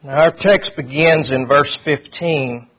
Our text begins in verse 15.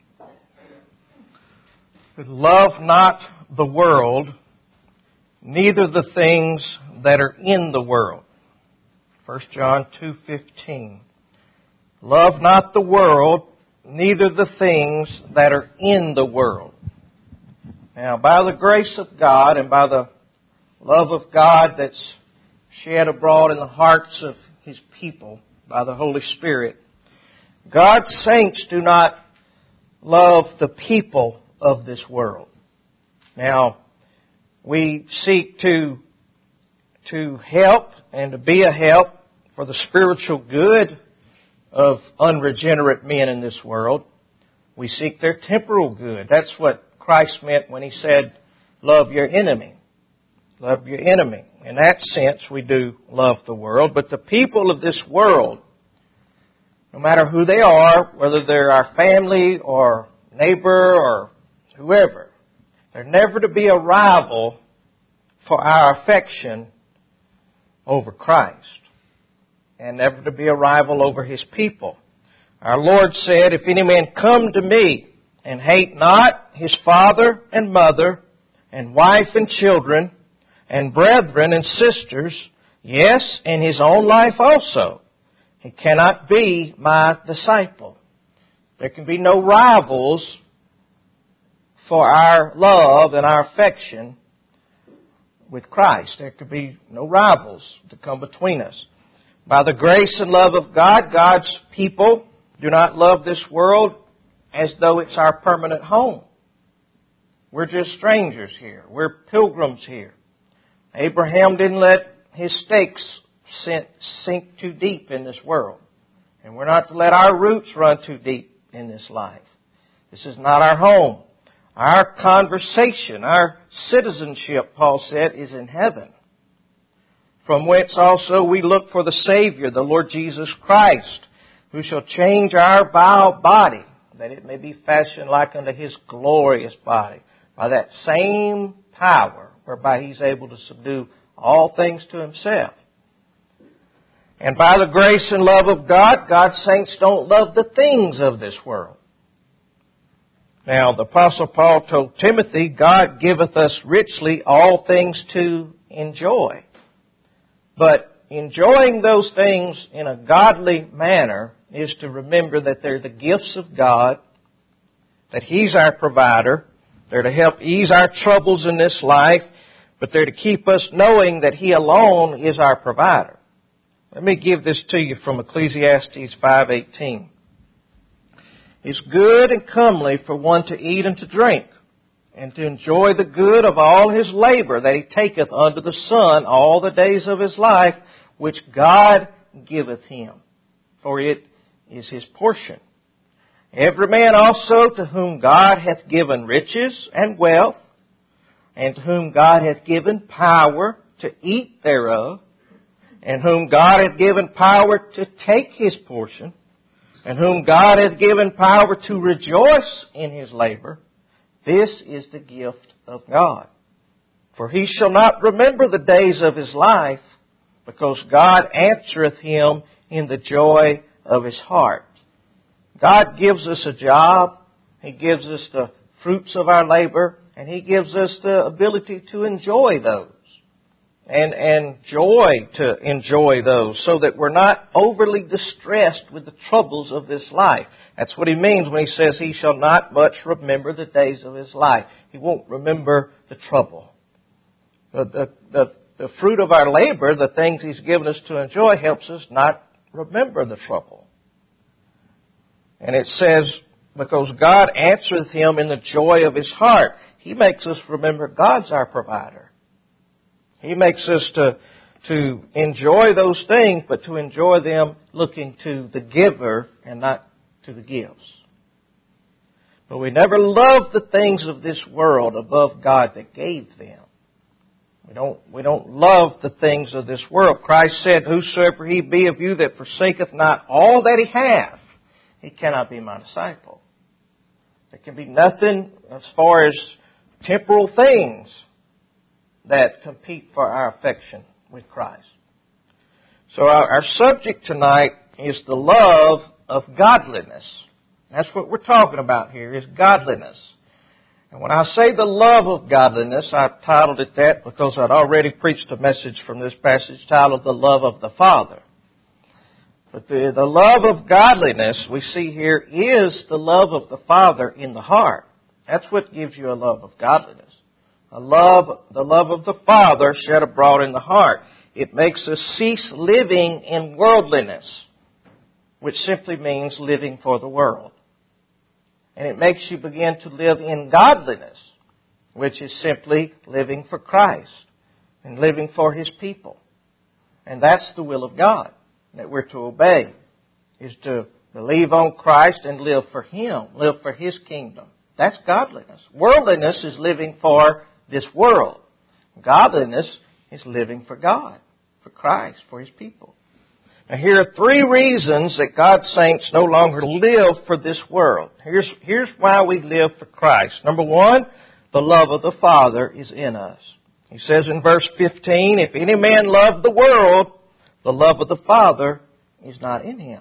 Love not the world, neither the things that are in the world. 1 John 2:15. Love not the world, neither the things that are in the world. Now, by the grace of God and by the love of God that's shed abroad in the hearts of His people by the Holy Spirit, God's saints do not love the people of this world. Now, we seek to help and to be a help for the spiritual good of unregenerate men in this world. We seek their temporal good. That's what Christ meant when He said, love your enemy. Love your enemy. In that sense, we do love the world. But the people of this world, no matter who they are, whether they're our family or neighbor or whoever, they're never to be a rival for our affection over Christ, and never to be a rival over His people. Our Lord said, if any man come to me and hate not his father and mother and wife and children and brethren and sisters, yes, and his own life also, he cannot be my disciple. There can be no rivals for our love and our affection with Christ. There could be no rivals to come between us. By the grace and love of God, God's people do not love this world as though it's our permanent home. We're just strangers here. We're pilgrims here. Abraham didn't let his stakes sink too deep in this world. And we're not to let our roots run too deep in this life. This is not our home. Our conversation, our citizenship, Paul said, is in heaven, from whence also we look for the Savior, the Lord Jesus Christ, who shall change our vile body, that it may be fashioned like unto His glorious body, by that same power whereby He's able to subdue all things to Himself. And by the grace and love of God, God's saints don't love the things of this world. Now, the Apostle Paul told Timothy, God giveth us richly all things to enjoy. But enjoying those things in a godly manner is to remember that they're the gifts of God, that He's our provider, they're to help ease our troubles in this life, but they're to keep us knowing that He alone is our provider. Let me give this to you from Ecclesiastes 5:18. It's good and comely for one to eat and to drink, and to enjoy the good of all his labor that he taketh under the sun all the days of his life, which God giveth him, for it is his portion. Every man also to whom God hath given riches and wealth, and to whom God hath given power to eat thereof, and whom God hath given power to take his portion, and whom God hath given power to rejoice in his labor, this is the gift of God. For he shall not remember the days of his life, because God answereth him in the joy of his heart. God gives us a job, He gives us the fruits of our labor, and He gives us the ability to enjoy those. And joy to enjoy those, so that we're not overly distressed with the troubles of this life. That's what He means when He says He shall not much remember the days of His life. He won't remember the trouble. The fruit of our labor, the things He's given us to enjoy, helps us not remember the trouble. And it says, because God answereth him in the joy of his heart. He makes us remember God's our provider. He makes us to enjoy those things, but to enjoy them looking to the giver and not to the gifts. But we never love the things of this world above God that gave them. We don't love the things of this world. Christ said, whosoever he be of you that forsaketh not all that he hath, he cannot be my disciple. There can be nothing as far as temporal things that compete for our affection with Christ. So our subject tonight is the love of godliness. That's what we're talking about here, is godliness. And when I say the love of godliness, I've titled it that because I'd already preached a message from this passage titled The Love of the Father. But the love of godliness we see here is the love of the Father in the heart. That's what gives you a love of godliness. The love of the Father shed abroad in the heart. It makes us cease living in worldliness, which simply means living for the world. And it makes you begin to live in godliness, which is simply living for Christ and living for His people. And that's the will of God that we're to obey, is to believe on Christ and live for Him, live for His kingdom. That's godliness. Worldliness is living for this world. Godliness is living for God, for Christ, for His people. Now here are 3 reasons that God's saints no longer live for this world. Here's why we live for Christ. Number 1, the love of the Father is in us. He says in verse 15, if any man love the world, the love of the Father is not in him.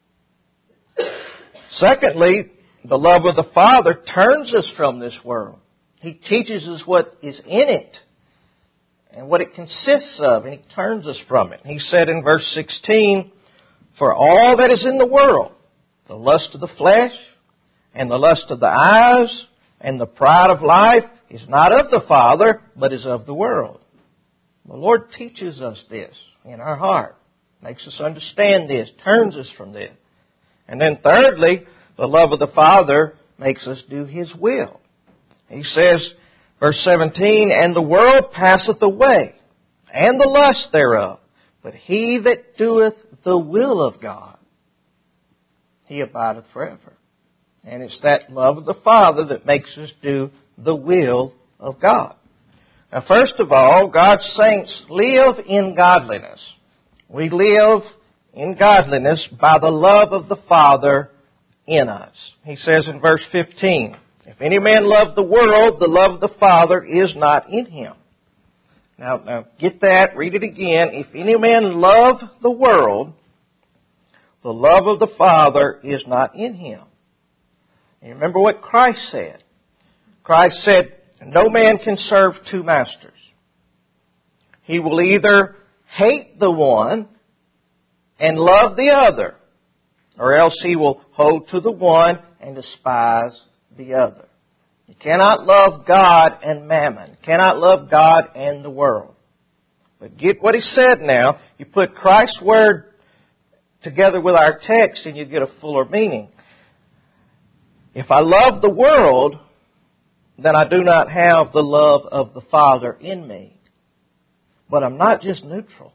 Secondly, the love of the Father turns us from this world. He teaches us what is in it and what it consists of, and He turns us from it. He said in verse 16, for all that is in the world, the lust of the flesh and the lust of the eyes and the pride of life is not of the Father, but is of the world. The Lord teaches us this in our heart, makes us understand this, turns us from this. And then thirdly, the love of the Father makes us do His will. He says, verse 17, and the world passeth away, and the lust thereof, but he that doeth the will of God, he abideth forever. And it's that love of the Father that makes us do the will of God. Now, first of all, God's saints live in godliness. We live in godliness by the love of the Father in us. He says in verse 15, if any man love the world, the love of the Father is not in him. Now get that, read it again. If any man love the world, the love of the Father is not in him. And remember what Christ said. Christ said, no man can serve 2 masters. He will either hate the one and love the other, or else he will hold to the one and despise the other. You cannot love God and mammon. You cannot love God and the world. But get what he said now. You put Christ's word together with our text and you get a fuller meaning. If I love the world, then I do not have the love of the Father in me. But I'm not just neutral.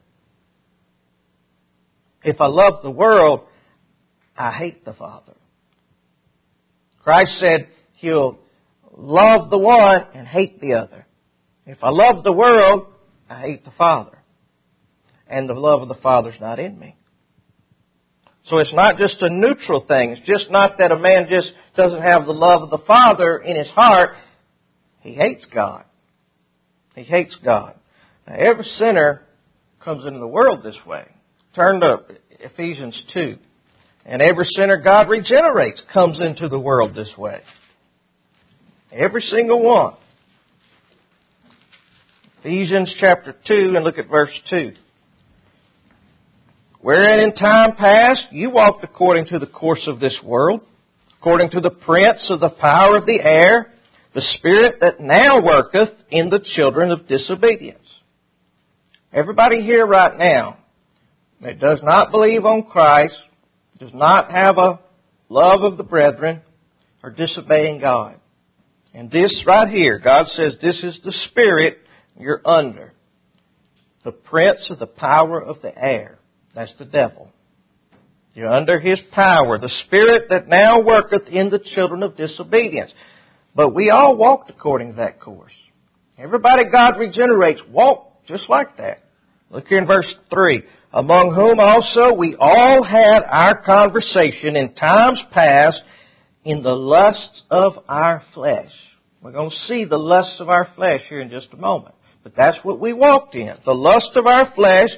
If I love the world, I hate the Father. Christ said He'll love the one and hate the other. If I love the world, I hate the Father. And the love of the Father's not in me. So it's not just a neutral thing. It's just not that a man just doesn't have the love of the Father in his heart. He hates God. He hates God. Now, every sinner comes into the world this way. Turn to Ephesians 2. And every sinner God regenerates comes into the world this way. Every single one. Ephesians chapter 2, and look at verse 2. Wherein in time past you walked according to the course of this world, according to the prince of the power of the air, the spirit that now worketh in the children of disobedience. Everybody here right now that does not believe on Christ, does not have a love of the brethren, are disobeying God. And this right here, God says this is the spirit you're under. The prince of the power of the air. That's the devil. You're under his power. The spirit that now worketh in the children of disobedience. But we all walked according to that course. Everybody God regenerates walked just like that. Look here in verse 3. Among whom also we all had our conversation in times past in the lusts of our flesh. We're going to see the lusts of our flesh here in just a moment. But that's what we walked in. The lust of our flesh,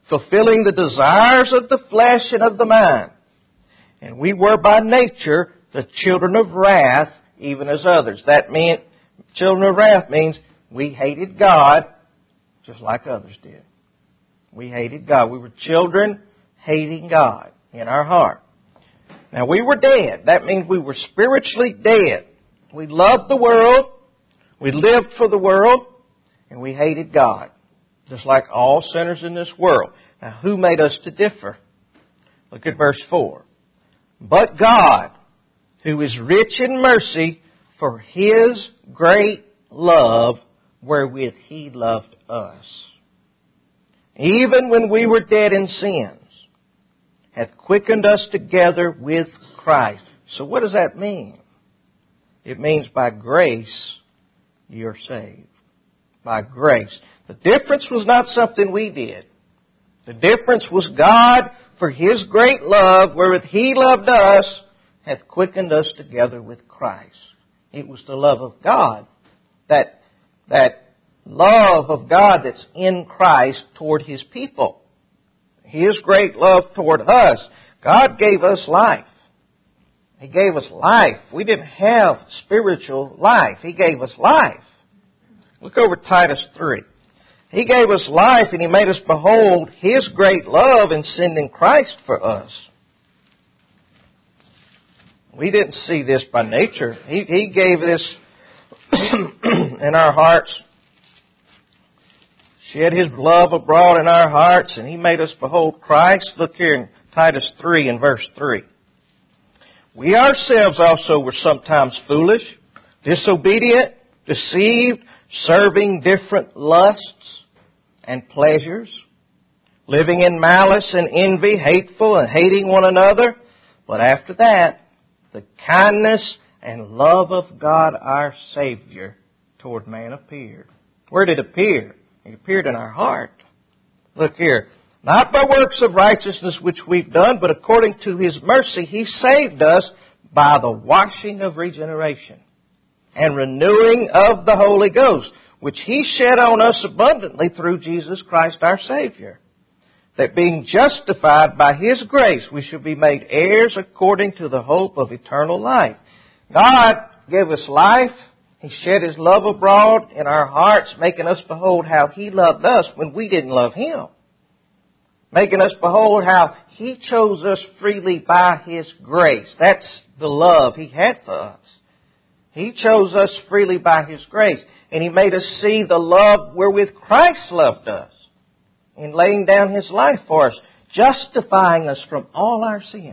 fulfilling the desires of the flesh and of the mind. And we were by nature the children of wrath, even as others. That meant, children of wrath means we hated God just like others did. We hated God. We were children hating God in our heart. Now we were dead. That means we were spiritually dead. We loved the world, we lived for the world, and we hated God, just like all sinners in this world. Now who made us to differ? Look at verse 4. But God, who is rich in mercy, for His great love wherewith He loved us, even when we were dead in sins, hath quickened us together with Christ. So what does that mean? It means by grace you're saved. By grace. The difference was not something we did. The difference was God, for His great love, wherewith He loved us, hath quickened us together with Christ. It was the love of God, that love of God that's in Christ toward His people. His great love toward us. God gave us life. He gave us life. We didn't have spiritual life. He gave us life. Look over Titus 3. He gave us life and He made us behold His great love in sending Christ for us. We didn't see this by nature. He gave this in our hearts. Shed His love abroad in our hearts, and He made us behold Christ. Look here in Titus 3 and verse 3. We ourselves also were sometimes foolish, disobedient, deceived, serving different lusts and pleasures, living in malice and envy, hateful and hating one another. But after that, the kindness and love of God our Savior toward man appeared. Where did it appear? It appeared in our heart. Look here. Not by works of righteousness which we've done, but according to His mercy, He saved us by the washing of regeneration and renewing of the Holy Ghost, which He shed on us abundantly through Jesus Christ our Savior, that being justified by His grace, we should be made heirs according to the hope of eternal life. God gave us life. He shed His love abroad in our hearts, making us behold how He loved us when we didn't love Him. Making us behold how He chose us freely by His grace. That's the love He had for us. He chose us freely by His grace. And He made us see the love wherewith Christ loved us in laying down His life for us, justifying us from all our sin.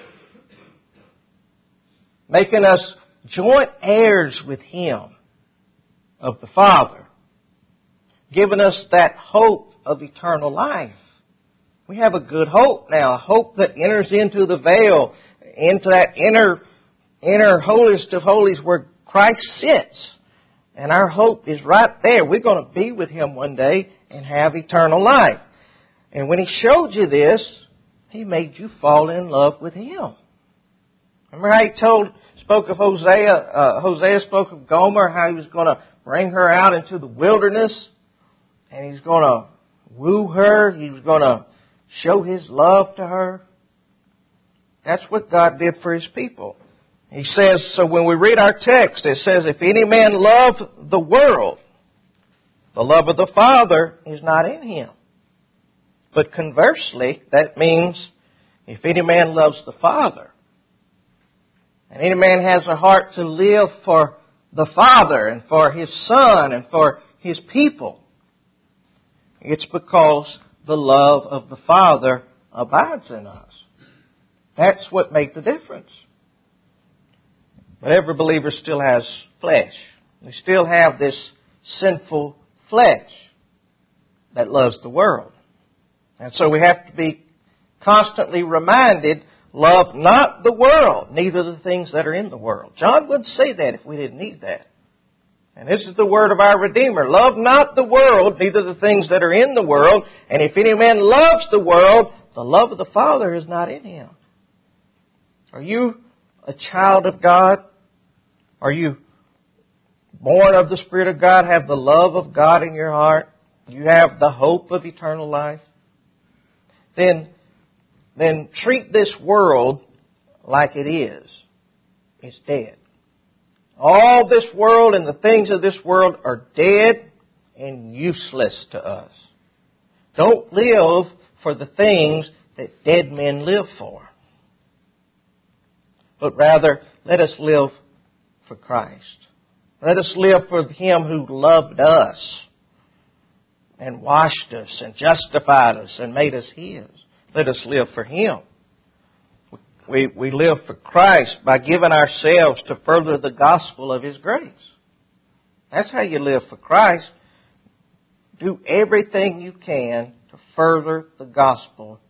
Making us joint heirs with Him of the Father. Giving us that hope of eternal life. We have a good hope now, a hope that enters into the veil, into that inner holiest of holies where Christ sits. And our hope is right there. We're going to be with Him one day and have eternal life. And when He showed you this, He made you fall in love with Him. Remember how He spoke of Hosea? Hosea spoke of Gomer, how He was going to bring her out into the wilderness. And He's going to woo her. He was going to show His love to her. That's what God did for His people. He says, so when we read our text, it says, if any man love the world, the love of the Father is not in him. But conversely, that means if any man loves the Father, and any man has a heart to live for the Father and for His Son and for His people, it's because the love of the Father abides in us. That's what makes the difference. But every believer still has flesh. They still have this sinful flesh that loves the world. And so we have to be constantly reminded, love not the world, neither the things that are in the world. John wouldn't say that if we didn't need that. And this is the word of our Redeemer. Love not the world, neither the things that are in the world. And if any man loves the world, the love of the Father is not in him. Are you a child of God? Are you born of the Spirit of God? Have the love of God in your heart? Do you have the hope of eternal life? then treat this world like it is. It's dead. All this world and the things of this world are dead and useless to us. Don't live for the things that dead men live for. But rather, let us live for Christ. Let us live for Him who loved us and washed us and justified us and made us His. Let us live for Him. We live for Christ by giving ourselves to further the gospel of His grace. That's how you live for Christ. Do everything you can to further the gospel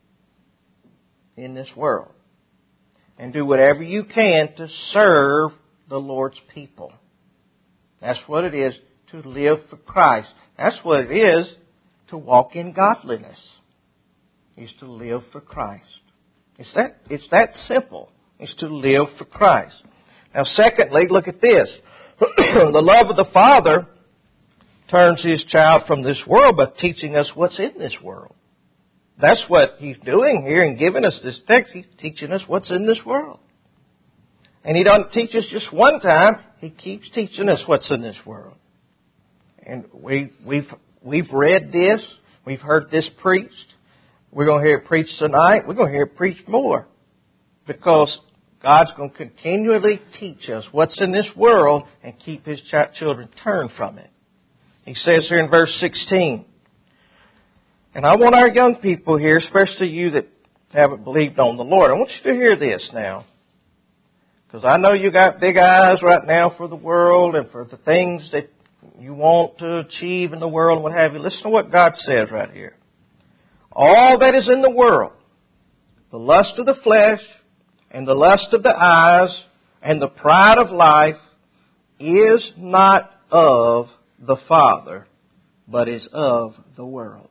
in this world. And do whatever you can to serve the Lord's people. That's what it is to live for Christ. That's what it is to walk in godliness. Is to live for Christ. It's that simple. It's to live for Christ. Now secondly, look at this. The love of the Father turns His child from this world by teaching us what's in this world. That's what He's doing here in giving us this text. He's teaching us what's in this world. And He doesn't teach us just one time. He keeps teaching us what's in this world. And we've read this. We've heard this preached. We're going to hear it preached tonight. We're going to hear it preached more. Because God's going to continually teach us what's in this world and keep His children turned from it. He says here in verse 16, and I want our young people here, especially you that haven't believed on the Lord, I want you to hear this now. Because I know you got big eyes right now for the world and for the things that you want to achieve in the world and what have you. Listen to what God says right here. All that is in the world, the lust of the flesh and the lust of the eyes and the pride of life is not of the Father, but is of the world.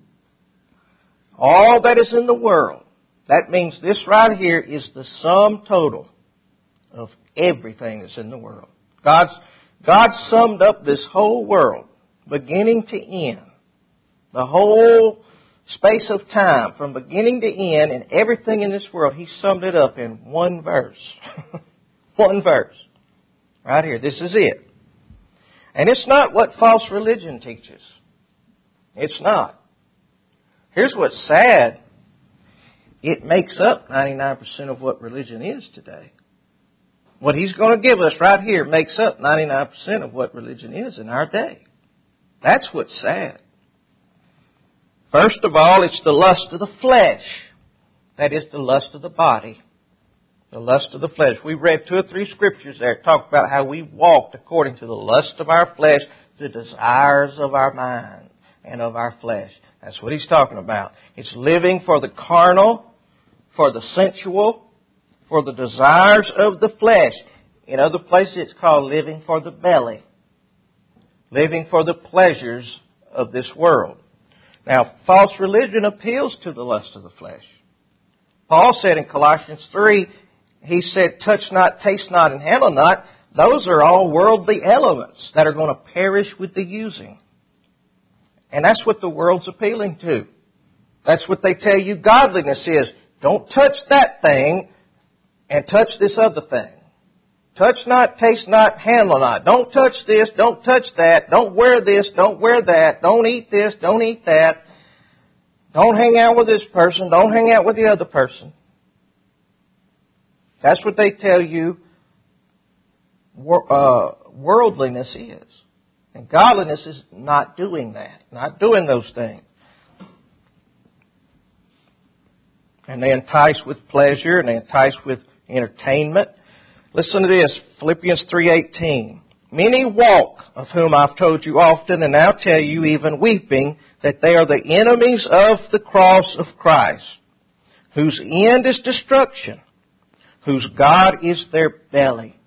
All that is in the world. That means this right here is the sum total of everything that's in the world. God summed up this whole world, beginning to end. The whole space of time, from beginning to end, and everything in this world, He summed it up in one verse. One verse. Right here. This is it. And it's not what false religion teaches. It's not. Here's what's sad. It makes up 99% of what religion is today. What He's going to give us right here makes up 99% of what religion is in our day. That's what's sad. First of all, it's the lust of the flesh. That is the lust of the body. The lust of the flesh. We read 2 or 3 scriptures there talk about how we walked according to the lust of our flesh, the desires of our mind and of our flesh. That's what He's talking about. It's living for the carnal, for the sensual, for the desires of the flesh. In other places it's called living for the belly. Living for the pleasures of this world. Now, false religion appeals to the lust of the flesh. Paul said in Colossians 3, he said, touch not, taste not, and handle not. Those are all worldly elements that are going to perish with the using. And that's what the world's appealing to. That's what they tell you godliness is. Don't touch that thing and touch this other thing. Touch not, taste not, handle not. Don't touch this, don't touch that. Don't wear this, don't wear that. Don't eat this, don't eat that. Don't hang out with this person, don't hang out with the other person. That's what they tell you worldliness is. And godliness is not doing that, not doing those things. And they entice with pleasure, and they entice with entertainment. Listen to this, Philippians 3:18. Many walk, of whom I've told you often, and now tell you, even weeping, that they are the enemies of the cross of Christ, whose end is destruction, whose God is their belly,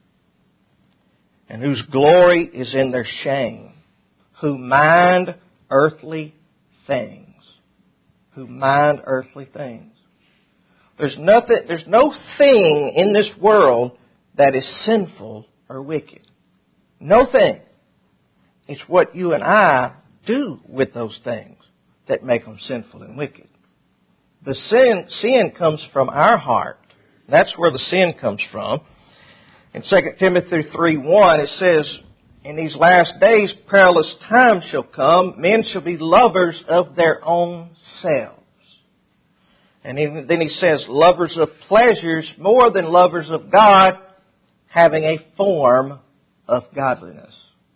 and whose glory is in their shame, who mind earthly things. Who mind earthly things. There's no thing in this world that is sinful or wicked. No thing. It's what you and I do with those things that make them sinful and wicked. The sin comes from our heart. That's where the sin comes from. In 2 Timothy 3:1, it says, "In these last days perilous times shall come. Men shall be lovers of their own selves." And then he says, "Lovers of pleasures more than lovers of God, having a form of godliness,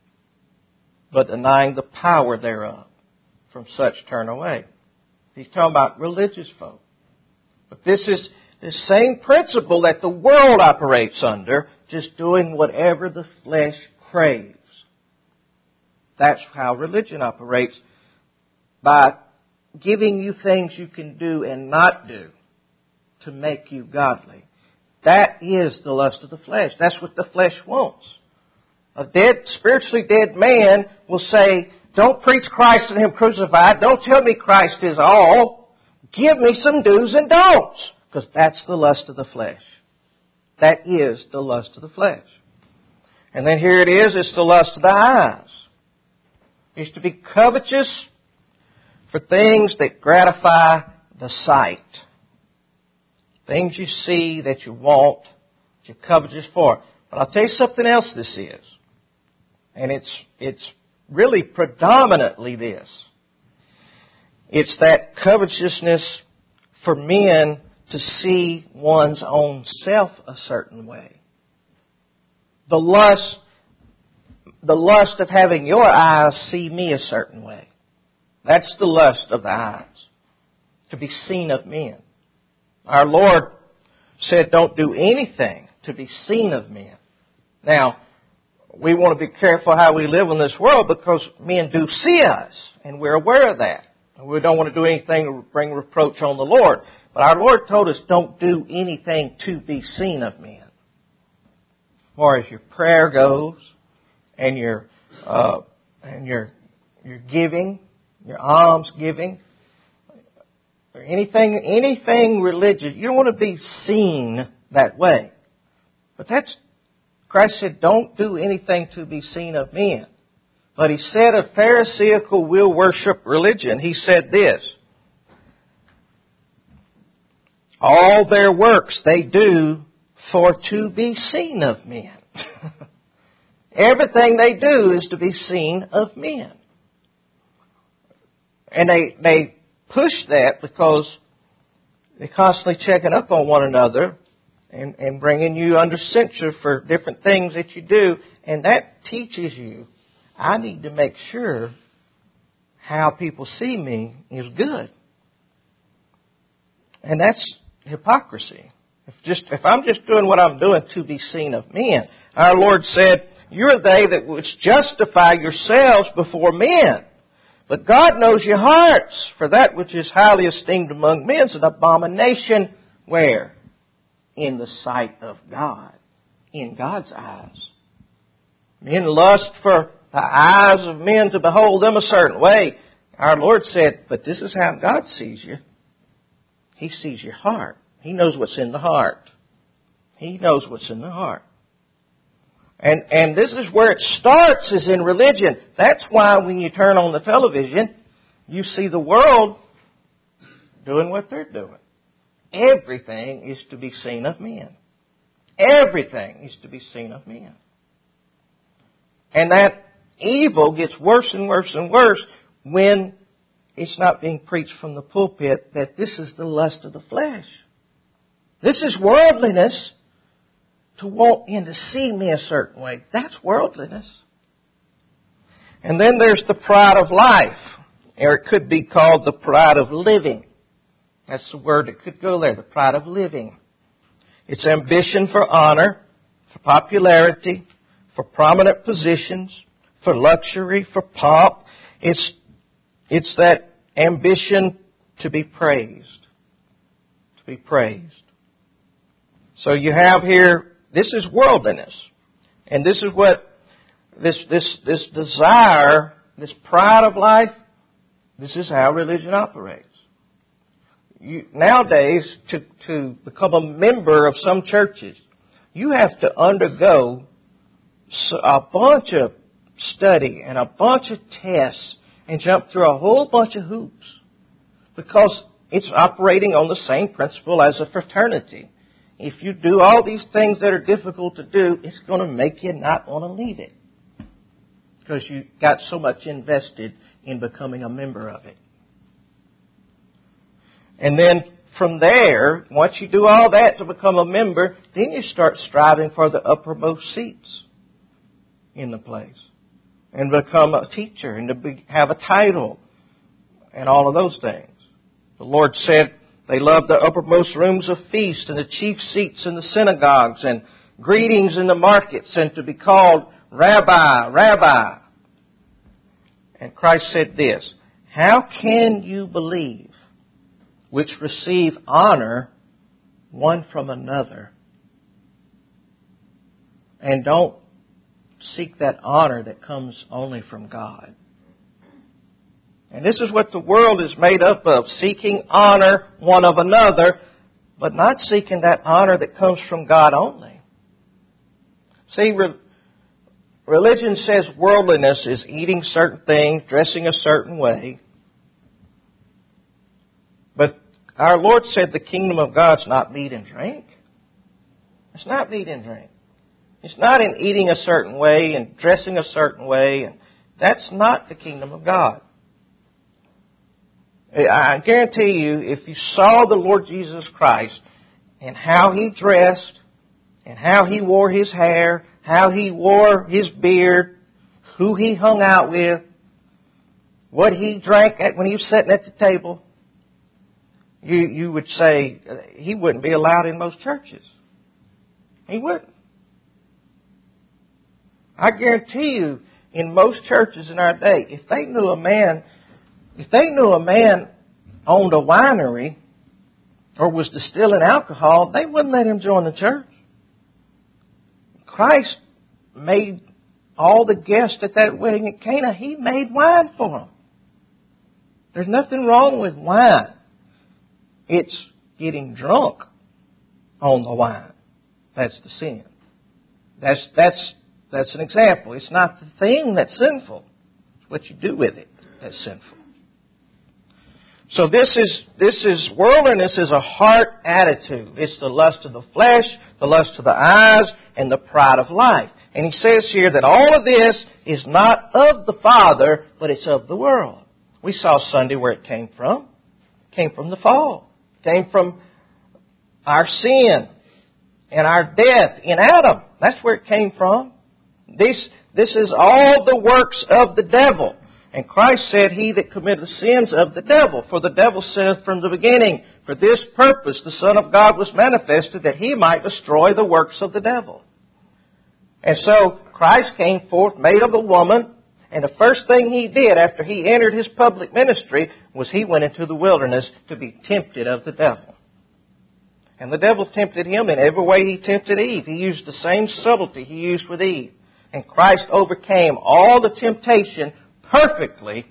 but denying the power thereof. From such turn away." He's talking about religious folk. But this is the same principle that the world operates under, just doing whatever the flesh craves. That's how religion operates, by giving you things you can do and not do to make you godly. That is the lust of the flesh. That's what the flesh wants. A spiritually dead man will say, "Don't preach Christ and Him crucified. Don't tell me Christ is all. Give me some do's and don'ts." Because that's the lust of the flesh. That is the lust of the flesh. And then here it is, it's the lust of the eyes. It's to be covetous for things that gratify the sight. Things you see that you want, that you're covetous for. But I'll tell you something else this is. And it's really predominantly this. It's that covetousness for men to see one's own self a certain way. The lust of having your eyes see me a certain way. That's the lust of the eyes, to be seen of men. Our Lord said, "Don't do anything to be seen of men." Now, we want to be careful how we live in this world because men do see us, and we're aware of that. And we don't want to do anything to bring reproach on the Lord. But our Lord told us, don't do anything to be seen of men. As far as your prayer goes, and your giving, your alms giving, or anything religious, you don't want to be seen that way. But Christ said, don't do anything to be seen of men. But He said a Pharisaical will worship religion. He said this, "All their works they do for to be seen of men." Everything they do is to be seen of men. And they push that because they're constantly checking up on one another and bringing you under censure for different things that you do. And that teaches you, I need to make sure how people see me is good. And that's hypocrisy. If I'm just doing what I'm doing to be seen of men. Our Lord said, "You're they that which justify yourselves before men. But God knows your hearts, for that which is highly esteemed among men is an abomination." Where? In the sight of God. In God's eyes. Men lust for the eyes of men to behold them a certain way. Our Lord said, but this is how God sees you. He sees your heart. He knows what's in the heart. He knows what's in the heart. And this is where it starts, is in religion. That's why when you turn on the television, you see the world doing what they're doing. Everything is to be seen of men. Everything is to be seen of men. And that evil gets worse and worse and worse when it's not being preached from the pulpit that this is the lust of the flesh. This is worldliness. To want in to see me a certain way. That's worldliness. And then there's the pride of life. Or it could be called the pride of living. That's the word that could go there. The pride of living. It's ambition for honor, for popularity, for prominent positions, for luxury, for pomp. It's that ambition to be praised. To be praised. So you have here, this is worldliness. And this is what, this desire, this pride of life, this is how religion operates. Nowadays, to become a member of some churches, you have to undergo a bunch of study and a bunch of tests and jump through a whole bunch of hoops. Because It's operating on the same principle as a fraternity. If you do all these things that are difficult to do, it's going to make you not want to leave it, because you got so much invested in becoming a member of it. And then from there, once you do all that to become a member, then you start striving for the uppermost seats in the place and become a teacher and to have a title and all of those things. The Lord said they loved the uppermost rooms of feast and the chief seats in the synagogues and greetings in the markets and to be called Rabbi, Rabbi. And Christ said this, how can you believe which receive honor one from another and don't seek that honor that comes only from God? And this is what the world is made up of, seeking honor one of another, but not seeking that honor that comes from God only. See, religion says worldliness is eating certain things, dressing a certain way. But our Lord said the kingdom of God's not meat and drink. It's not meat and drink. It's not in eating a certain way and dressing a certain way. And that's not the kingdom of God. I guarantee you, if you saw the Lord Jesus Christ and how He dressed and how He wore His hair, how He wore His beard, who He hung out with, what He drank when He was sitting at the table, you would say He wouldn't be allowed in most churches. He wouldn't. I guarantee you, in most churches in our day, if they knew a man owned a winery or was distilling alcohol, they wouldn't let him join the church. Christ made all the guests at that wedding at Cana, He made wine for them. There's nothing wrong with wine. It's getting drunk on the wine. That's the sin. That's an example. It's not the thing that's sinful. It's what you do with it that's sinful. So this is worldliness is a heart attitude. It's the lust of the flesh, the lust of the eyes, and the pride of life. And he says here that all of this is not of the Father, but it's of the world. We saw Sunday where it came from. It came from the fall. It came from our sin and our death in Adam. That's where it came from. This is all the works of the devil. And Christ said, he that committeth sins of the devil. For the devil said from the beginning, for this purpose the Son of God was manifested, that He might destroy the works of the devil. And so Christ came forth, made of a woman, and the first thing He did after He entered His public ministry was He went into the wilderness to be tempted of the devil. And the devil tempted Him in every way he tempted Eve. He used the same subtlety He used with Eve. And Christ overcame all the temptation perfectly,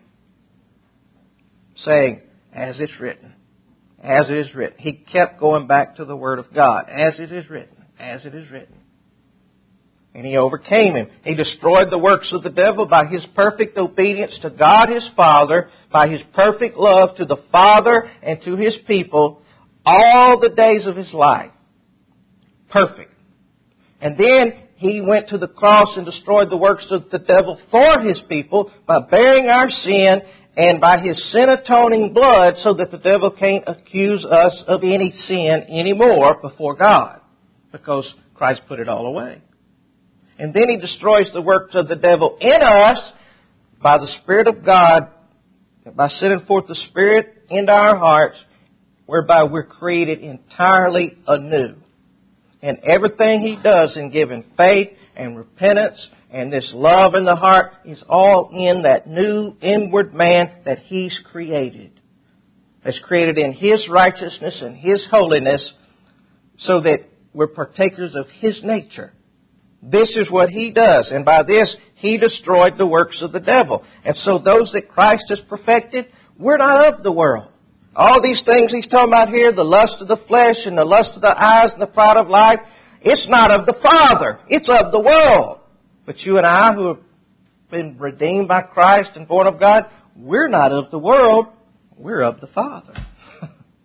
saying, as it's written, as it is written. He kept going back to the Word of God, as it is written, as it is written. And He overcame him. He destroyed the works of the devil by His perfect obedience to God His Father, by His perfect love to the Father and to His people, all the days of His life. Perfect. And then He went to the cross and destroyed the works of the devil for His people by bearing our sin and by His sin-atoning blood, so that the devil can't accuse us of any sin anymore before God, because Christ put it all away. And then He destroys the works of the devil in us by the Spirit of God, by sending forth the Spirit into our hearts, whereby we're created entirely anew. And everything He does in giving faith and repentance and this love in the heart is all in that new inward man that He's created. That's created in His righteousness and His holiness, so that we're partakers of His nature. This is what He does. And by this, He destroyed the works of the devil. And so those that Christ has perfected, we're not of the world. All these things He's talking about here, the lust of the flesh and the lust of the eyes and the pride of life, it's not of the Father. It's of the world. But you and I, who have been redeemed by Christ and born of God, we're not of the world. We're of the Father.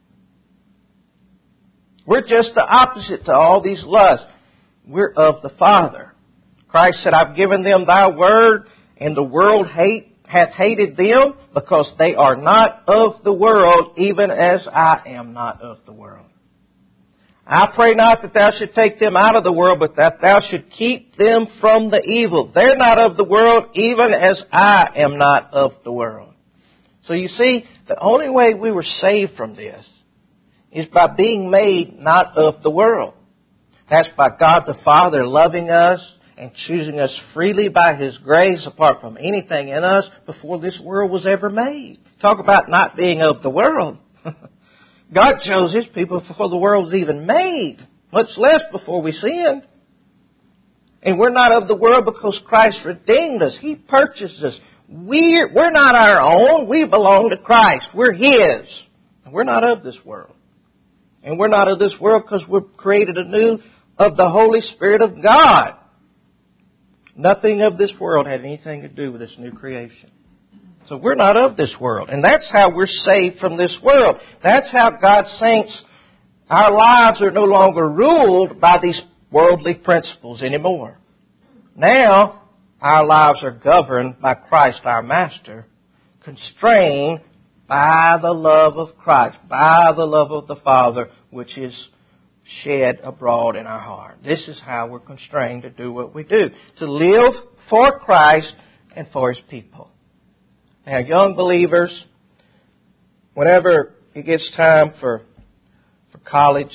We're just the opposite to all these lusts. We're of the Father. Christ said, I've given them thy word, and the world hath hated them, because they are not of the world, even as I am not of the world. I pray not that thou should take them out of the world, but that thou should keep them from the evil. They're not of the world, even as I am not of the world. So you see, the only way we were saved from this is by being made not of the world. That's by God the Father loving us and choosing us freely by His grace apart from anything in us before this world was ever made. Talk about not being of the world. God chose His people before the world was even made, much less before we sinned. And we're not of the world because Christ redeemed us. He purchased us. We're not our own. We belong to Christ. We're His. We're not of this world. And we're not of this world because we're created anew of the Holy Spirit of God. Nothing of this world had anything to do with this new creation. So we're not of this world. And that's how we're saved from this world. That's how God's saints, our lives are no longer ruled by these worldly principles anymore. Now, our lives are governed by Christ our Master, constrained by the love of Christ, by the love of the Father, which is shed abroad in our heart. This is how we're constrained to do what we do, to live for Christ and for His people. Now, young believers, whenever it gets time for college,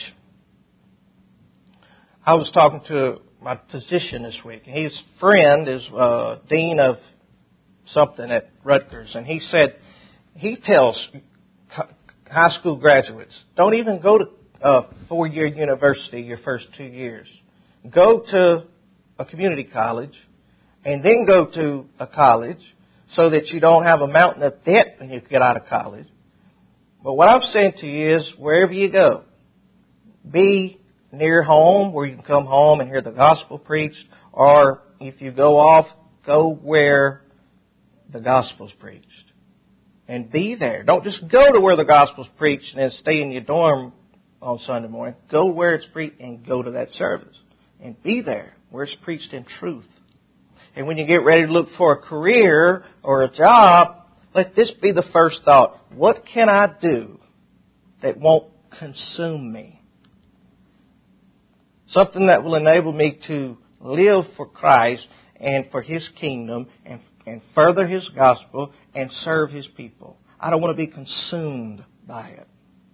I was talking to my physician this week. His friend is dean of something at Rutgers, and he said he tells high school graduates, don't even go to a 4-year university your first 2 years. Go to a community college and then go to a college so that you don't have a mountain of debt when you get out of college. But what I'm saying to you is, wherever you go, be near home where you can come home and hear the gospel preached, or if you go off, go where the gospel's preached. And be there. Don't just go to where the gospel's preached and then stay in your dorm on Sunday morning. Go where it's preached and go to that service. And be there where it's preached in truth. And when you get ready to look for a career or a job, let this be the first thought. What can I do that won't consume me? Something that will enable me to live for Christ and for His kingdom and further His gospel and serve His people. I don't want to be consumed by it.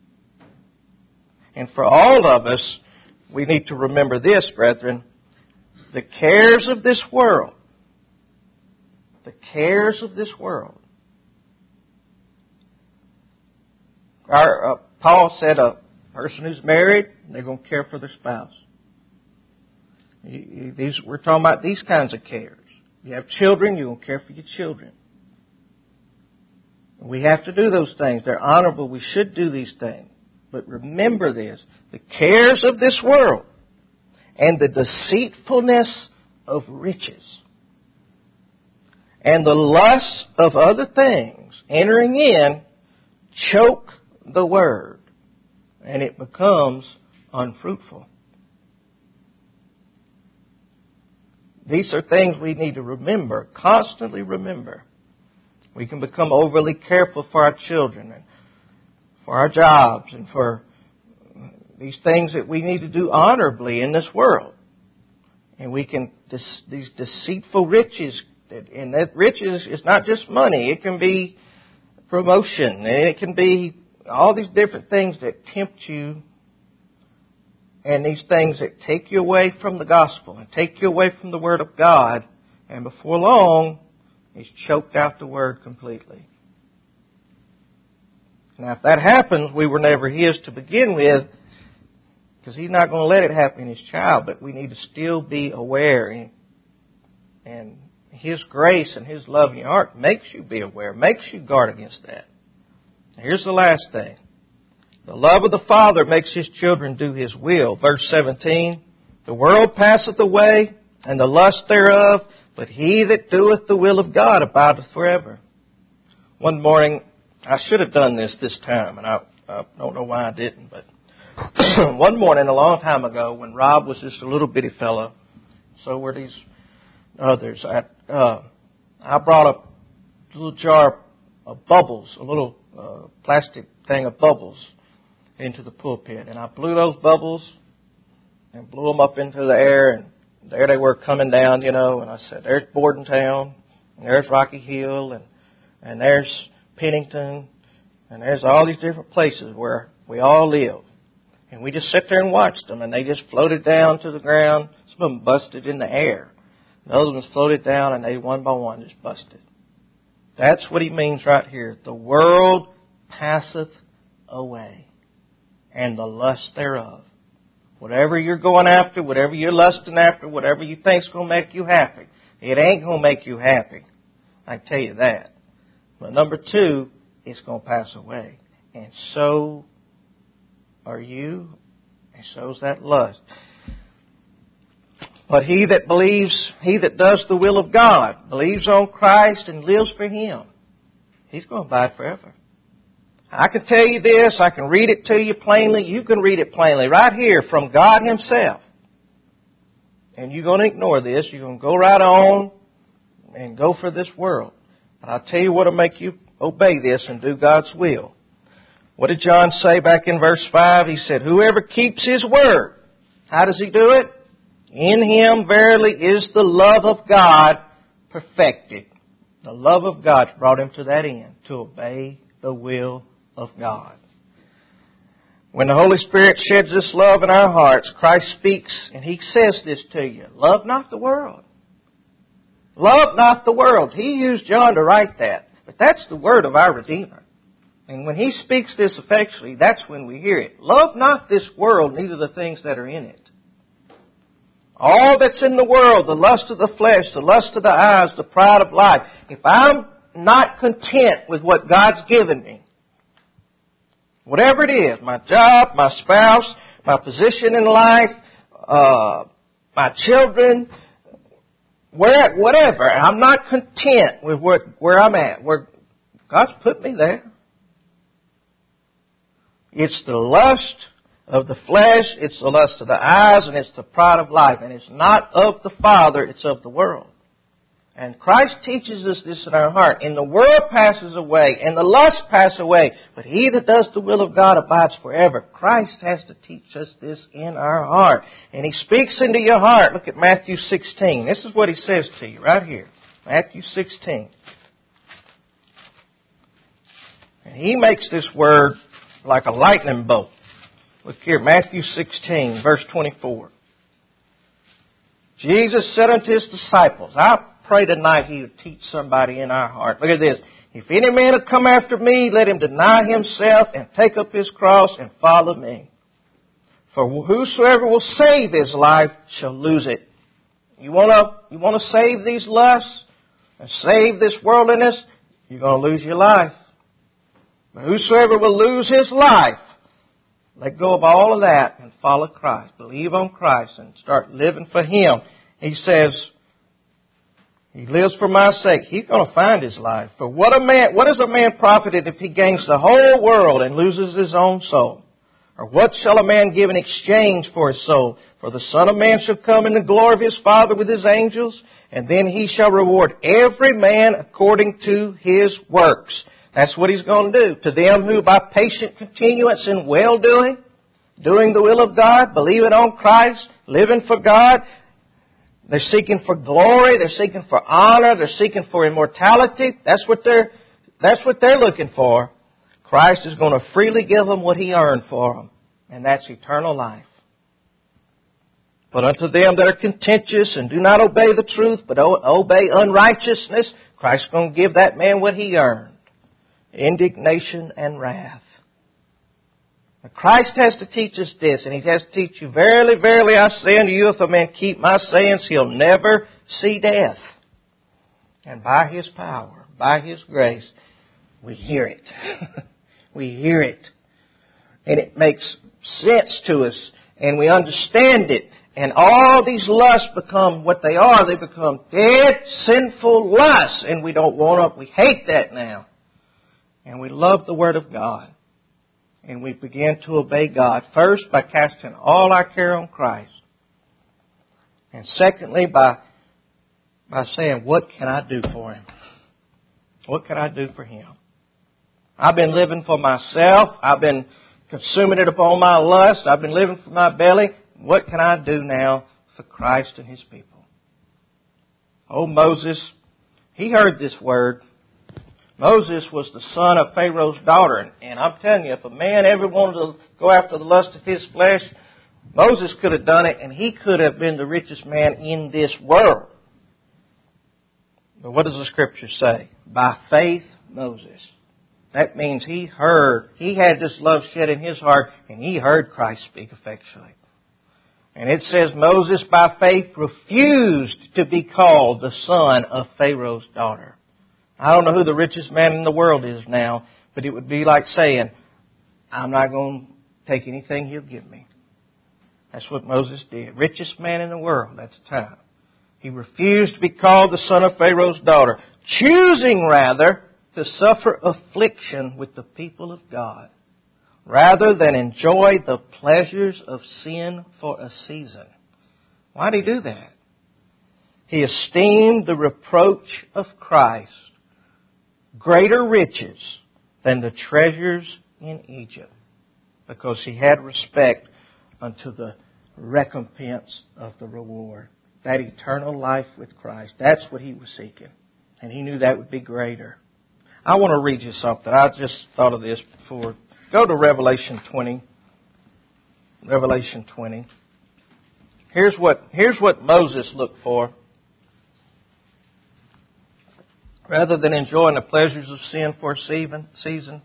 And for all of us, we need to remember this, brethren. The cares of this world. The cares of this world. Paul said a person who's married, they're going to care for their spouse. We're talking about these kinds of cares. You have children, you're going to care for your children. We have to do those things. They're honorable. We should do these things. But remember this, the cares of this world and the deceitfulness of riches and the lust of other things entering in choke the word, and it becomes unfruitful. These are things we need to remember, constantly remember. We can become overly careful for our children and for our jobs and for these things that we need to do honorably in this world. And we can, these deceitful riches, and that riches is not just money. It can be promotion, and it can be all these different things that tempt you, and these things that take you away from the gospel and take you away from the Word of God. And before long, it's choked out the Word completely. Now, if that happens, we were never His to begin with, because He's not going to let it happen in His child. But we need to still be aware. And His grace and His love in your heart makes you be aware, makes you guard against that. Here's the last thing. The love of the Father makes His children do His will. Verse 17, the world passeth away, and the lust thereof, but he that doeth the will of God abideth forever. One morning, I should have done this time, and I don't know why I didn't, but One morning, a long time ago, when Rob was just a little bitty fellow, so were these others, I brought a little jar of bubbles, a little plastic thing of bubbles into the pulpit. And I blew those bubbles and blew them up into the air, and there they were coming down, and I said, there's Bordentown, and there's Rocky Hill, and there's Pennington, and there's all these different places where we all live. And we just sat there and watched them, and they just floated down to the ground. Some of them busted in the air. The other ones floated down, and they one by one just busted. That's what he means right here. The world passeth away, and the lust thereof. Whatever you're going after, whatever you're lusting after, whatever you think's going to make you happy, it ain't going to make you happy. I can tell you that. But number two, it's going to pass away. And so are you, and so's that lust. But he that believes, he that does the will of God, believes on Christ and lives for Him, he's going to abide forever. I can tell you this, I can read it to you plainly, you can read it plainly, right here from God Himself. And you're going to ignore this, you're going to go right on and go for this world. But I'll tell you what will make you obey this and do God's will. What did John say back in verse 5? He said, whoever keeps His word. How does he do it? In Him verily is the love of God perfected. The love of God brought him to that end, to obey the will of God. When the Holy Spirit sheds this love in our hearts, Christ speaks and He says this to you. Love not the world. Love not the world. He used John to write that. But that's the word of our Redeemer. And when He speaks this effectually, that's when we hear it. Love not this world, neither the things that are in it. All that's in the world, the lust of the flesh, the lust of the eyes, the pride of life. If I'm not content with what God's given me, whatever it is, my job, my spouse, my position in life, my children, whatever, I'm not content with where I'm at, where God's put me there. It's the lust of the flesh, it's the lust of the eyes, and it's the pride of life. And it's not of the Father, it's of the world. And Christ teaches us this in our heart. And the world passes away, and the lust pass away, but he that does the will of God abides forever. Christ has to teach us this in our heart. And He speaks into your heart. Look at Matthew 16. This is what He says to you right here. Matthew 16. And He makes this word like a lightning bolt. Look here, Matthew 16, verse 24. Jesus said unto His disciples, I pray tonight He would teach somebody in our heart. Look at this. If any man will come after me, let him deny himself and take up his cross and follow me. For whosoever will save his life shall lose it. You want to save these lusts and save this worldliness, you're going to lose your life. But whosoever will lose his life, let go of all of that and follow Christ. Believe on Christ and start living for Him. He says, he lives for my sake. He's going to find his life. For what is a man profited if he gains the whole world and loses his own soul? Or what shall a man give in exchange for his soul? For the Son of Man shall come in the glory of His Father with His angels, and then He shall reward every man according to his works. That's what He's going to do. To them who by patient continuance in well-doing, doing the will of God, believing on Christ, living for God, they're seeking for glory, they're seeking for honor, they're seeking for immortality. That's what they're looking for. Christ is going to freely give them what He earned for them, and that's eternal life. But unto them that are contentious and do not obey the truth, but obey unrighteousness, Christ is going to give that man what he earned. Indignation and wrath. Now Christ has to teach us this, and He has to teach you, verily, verily, I say unto you, if a man keep my sayings, he'll never see death. And by His power, by His grace, we hear it. We hear it. And it makes sense to us, and we understand it. And all these lusts become what they are. They become dead, sinful lusts, and we don't want them. We hate that now. And we love the Word of God. and we begin to obey God. First, by casting all our care on Christ. And secondly, by saying, what can I do for Him? What can I do for Him? I've been living for myself. I've been consuming it upon my lust. I've been living for my belly. What can I do now for Christ and His people? Oh, Moses, he heard this word. Moses was the son of Pharaoh's daughter. And I'm telling you, if a man ever wanted to go after the lust of his flesh, Moses could have done it, and he could have been the richest man in this world. But what does the Scripture say? By faith, Moses. That means he had this love shed in his heart, and he heard Christ speak effectually. And it says Moses, by faith, refused to be called the son of Pharaoh's daughter. I don't know who the richest man in the world is now, but it would be like saying, I'm not going to take anything He'll give me. That's what Moses did. Richest man in the world at the time. He refused to be called the son of Pharaoh's daughter, choosing rather to suffer affliction with the people of God, rather than enjoy the pleasures of sin for a season. Why did He do that? He esteemed the reproach of Christ greater riches than the treasures in Egypt, because He had respect unto the recompense of the reward. That eternal life with Christ. That's what He was seeking. And He knew that would be greater. I want to read you something. I just thought of this before. Go to Revelation 20. Revelation 20. Here's what Moses looked for. Rather than enjoying the pleasures of sin for a season.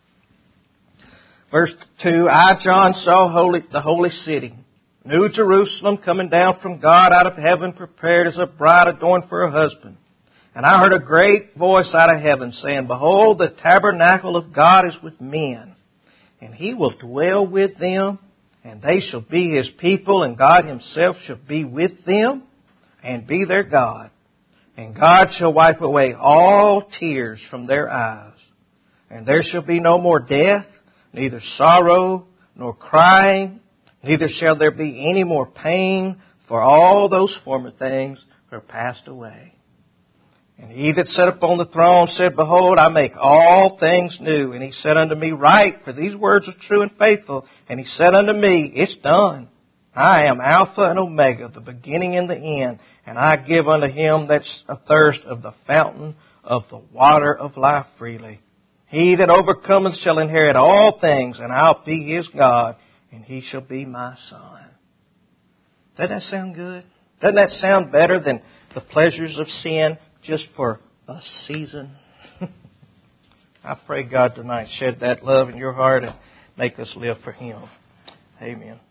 Verse 2, I, John, saw the holy city, New Jerusalem, coming down from God out of heaven, prepared as a bride adorned for her husband. And I heard a great voice out of heaven saying, Behold, the tabernacle of God is with men, and He will dwell with them, and they shall be His people, and God Himself shall be with them, and be their God. And God shall wipe away all tears from their eyes. And there shall be no more death, neither sorrow nor crying, neither shall there be any more pain, for all those former things are passed away. And He that sat upon the throne said, Behold, I make all things new. And He said unto me, Write, for these words are true and faithful. And He said unto me, It's done. I am Alpha and Omega, the beginning and the end. And I give unto him that's athirst of the fountain of the water of life freely. He that overcometh shall inherit all things, and I'll be his God, and he shall be my son. Doesn't that sound good? Doesn't that sound better than the pleasures of sin just for a season? I pray God tonight shed that love in your heart and make us live for Him. Amen.